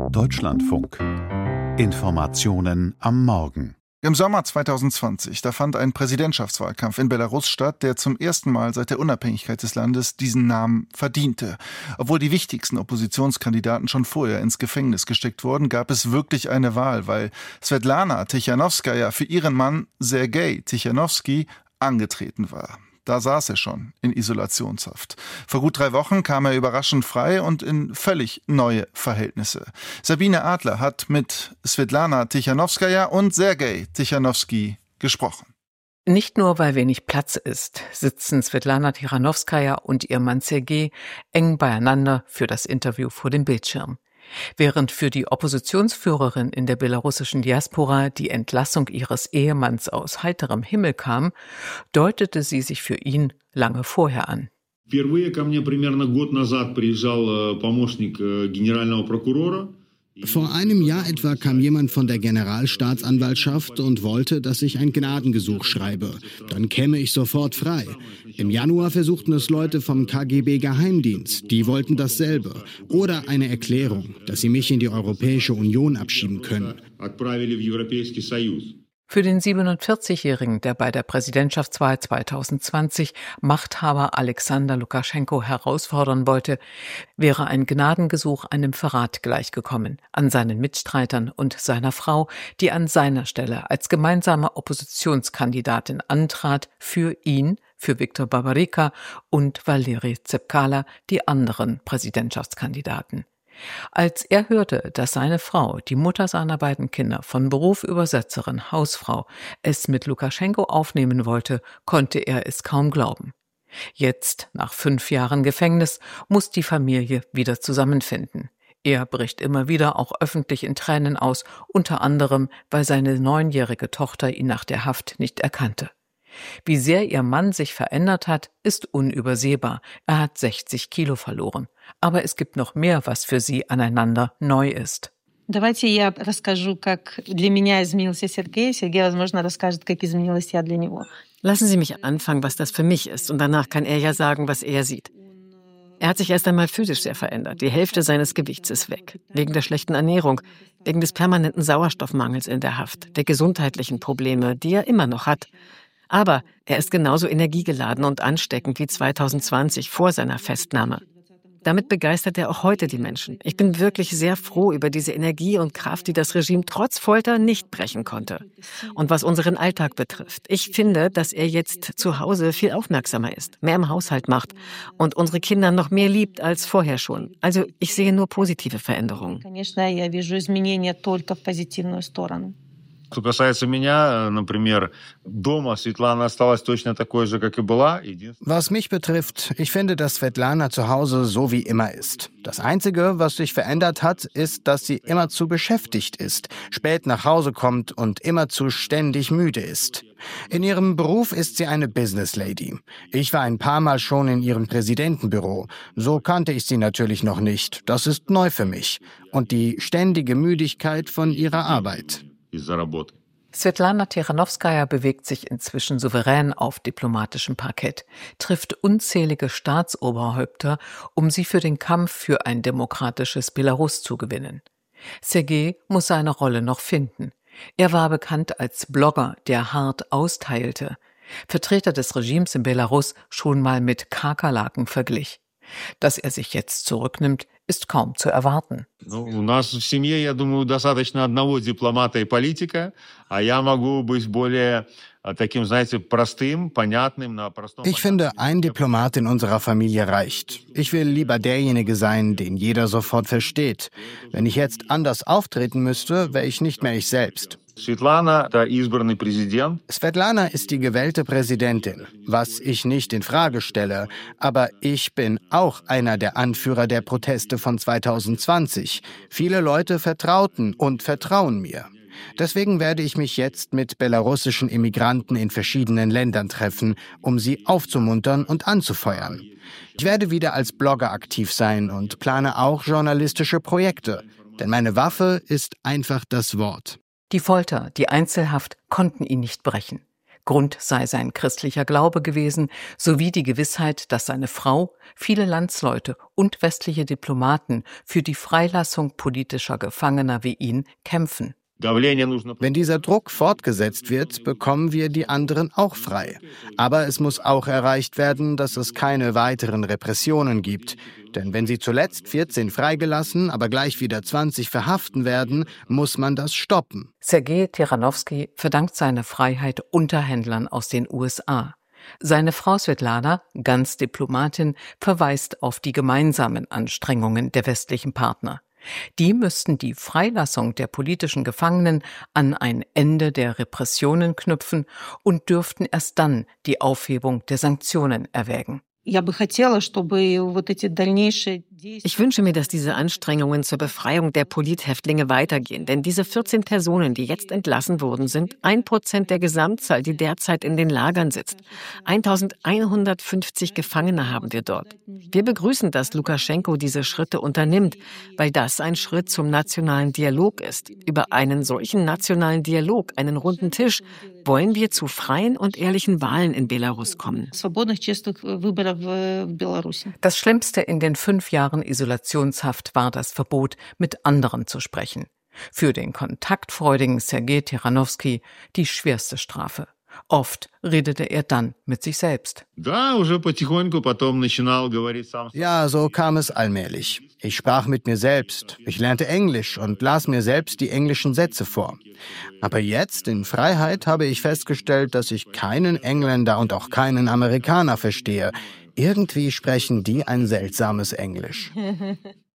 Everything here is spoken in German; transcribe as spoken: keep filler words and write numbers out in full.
Deutschlandfunk. Informationen am Morgen. Im Sommer zweitausendzwanzig, da fand ein Präsidentschaftswahlkampf in Belarus statt, der zum ersten Mal seit der Unabhängigkeit des Landes diesen Namen verdiente. Obwohl die wichtigsten Oppositionskandidaten schon vorher ins Gefängnis gesteckt wurden, gab es wirklich eine Wahl, weil Svetlana Tichanowskaja für ihren Mann Sergei Tichanowski angetreten war. Da saß er schon in Isolationshaft. Vor gut drei Wochen kam er überraschend frei und in völlig neue Verhältnisse. Sabine Adler hat mit Svetlana Tichanowskaja und Sergei Tichanowski gesprochen. Nicht nur, weil wenig Platz ist, sitzen Svetlana Tichanowskaja und ihr Mann Sergei eng beieinander für das Interview vor dem Bildschirm. Während für die Oppositionsführerin in der belarussischen Diaspora die Entlassung ihres Ehemanns aus heiterem Himmel kam, deutete sie sich für ihn lange vorher an. Впервые ко мне примерно год назад приезжал помощник генерального прокурора. Vor einem Jahr etwa kam jemand von der Generalstaatsanwaltschaft und wollte, dass ich ein Gnadengesuch schreibe. Dann käme ich sofort frei. Im Januar versuchten es Leute vom K G B-Geheimdienst. Die wollten dasselbe. Oder eine Erklärung, dass sie mich in die Europäische Union abschieben können. Für den siebenundvierzigjährigen, der bei der Präsidentschaftswahl zweitausendzwanzig Machthaber Alexander Lukaschenko herausfordern wollte, wäre ein Gnadengesuch einem Verrat gleichgekommen an seinen Mitstreitern und seiner Frau, die an seiner Stelle als gemeinsame Oppositionskandidatin antrat für ihn, für Viktor Babarika und Valeri Tsepkala, die anderen Präsidentschaftskandidaten. Als er hörte, dass seine Frau, die Mutter seiner beiden Kinder, von Beruf Übersetzerin, Hausfrau, es mit Lukaschenko aufnehmen wollte, konnte er es kaum glauben. Jetzt, nach fünf Jahren Gefängnis, muss die Familie wieder zusammenfinden. Er bricht immer wieder auch öffentlich in Tränen aus, unter anderem, weil seine neunjährige Tochter ihn nach der Haft nicht erkannte. Wie sehr ihr Mann sich verändert hat, ist unübersehbar. Er hat sechzig Kilo verloren. Aber es gibt noch mehr, was für sie aneinander neu ist. Давайте я расскажу, как для меня изменился Сергей. Сергей, возможно, расскажет, как изменилась я для него. Lassen Sie mich anfangen, was das für mich ist. Und danach kann er ja sagen, was er sieht. Er hat sich erst einmal physisch sehr verändert. Die Hälfte seines Gewichts ist weg. Wegen der schlechten Ernährung, wegen des permanenten Sauerstoffmangels in der Haft, der gesundheitlichen Probleme, die er immer noch hat. Aber er ist genauso energiegeladen und ansteckend wie zweitausendzwanzig vor seiner Festnahme. Damit begeistert er auch heute die Menschen. Ich bin wirklich sehr froh über diese Energie und Kraft, die das Regime trotz Folter nicht brechen konnte. Und was unseren Alltag betrifft, ich finde, dass er jetzt zu Hause viel aufmerksamer ist, mehr im Haushalt macht und unsere Kinder noch mehr liebt als vorher schon. Also ich sehe nur positive Veränderungen. Что касается меня, например, дома Светлана осталась точно такой же, как и была. Was mich betrifft, ich finde, dass Svetlana zu Hause so wie immer ist. Das Einzige, was sich verändert hat, ist, dass sie immerzu beschäftigt ist, spät nach Hause kommt und immerzu ständig müde ist. In ihrem Beruf ist sie eine Business Lady. Ich war ein paar Mal schon in ihrem Präsidentenbüro. So kannte ich sie natürlich noch nicht. Das ist neu für mich. Und die ständige Müdigkeit von ihrer Arbeit. Svetlana Tichanowskaja bewegt sich inzwischen souverän auf diplomatischem Parkett, trifft unzählige Staatsoberhäupter, um sie für den Kampf für ein demokratisches Belarus zu gewinnen. Sergei muss seine Rolle noch finden. Er war bekannt als Blogger, der hart austeilte, Vertreter des Regimes in Belarus schon mal mit Kakerlaken verglich. Dass er sich jetzt zurücknimmt, ist kaum zu erwarten. У нас в семье, я думаю, достаточно одного дипломата и политика, а я могу быть более таким, знаете, простым, понятным, на простом. Ich finde, ein Diplomat in unserer Familie reicht. Ich will lieber derjenige sein, den jeder sofort versteht. Wenn ich jetzt anders auftreten müsste, wäre ich nicht mehr ich selbst. Svetlana, der избранный Präsident. Svetlana ist die gewählte Präsidentin, was ich nicht in Frage stelle. Aber ich bin auch einer der Anführer der Proteste von zweitausendzwanzig. Viele Leute vertrauten und vertrauen mir. Deswegen werde ich mich jetzt mit belarussischen Immigranten in verschiedenen Ländern treffen, um sie aufzumuntern und anzufeuern. Ich werde wieder als Blogger aktiv sein und plane auch journalistische Projekte. Denn meine Waffe ist einfach das Wort. Die Folter, die Einzelhaft konnten ihn nicht brechen. Grund sei sein christlicher Glaube gewesen, sowie die Gewissheit, dass seine Frau, viele Landsleute und westliche Diplomaten für die Freilassung politischer Gefangener wie ihn kämpfen. Wenn dieser Druck fortgesetzt wird, bekommen wir die anderen auch frei. Aber es muss auch erreicht werden, dass es keine weiteren Repressionen gibt. Denn wenn sie zuletzt vierzehn freigelassen, aber gleich wieder zwanzig verhaften werden, muss man das stoppen. Sergej Tiranowski verdankt seine Freiheit Unterhändlern aus den U S A. Seine Frau Svetlana, ganz Diplomatin, verweist auf die gemeinsamen Anstrengungen der westlichen Partner. Die müssten die Freilassung der politischen Gefangenen an ein Ende der Repressionen knüpfen und dürften erst dann die Aufhebung der Sanktionen erwägen. Ich wünsche mir, dass diese Anstrengungen zur Befreiung der Polithäftlinge weitergehen, denn diese vierzehn Personen, die jetzt entlassen wurden, sind ein Prozent der Gesamtzahl, die derzeit in den Lagern sitzt. eintausendeinhundertfünfzig Gefangene haben wir dort. Wir begrüßen, dass Lukaschenko diese Schritte unternimmt, weil das ein Schritt zum nationalen Dialog ist. Über einen solchen nationalen Dialog, einen runden Tisch, wollen wir zu freien und ehrlichen Wahlen in Belarus kommen. Das Schlimmste in den fünf Jahren Isolationshaft war das Verbot, mit anderen zu sprechen. Für den kontaktfreudigen Sergej Tiranowski die schwerste Strafe. Oft redete er dann mit sich selbst. Ja, so kam es allmählich. Ich sprach mit mir selbst. Ich lernte Englisch und las mir selbst die englischen Sätze vor. Aber jetzt, in Freiheit, habe ich festgestellt, dass ich keinen Engländer und auch keinen Amerikaner verstehe. Irgendwie sprechen die ein seltsames Englisch.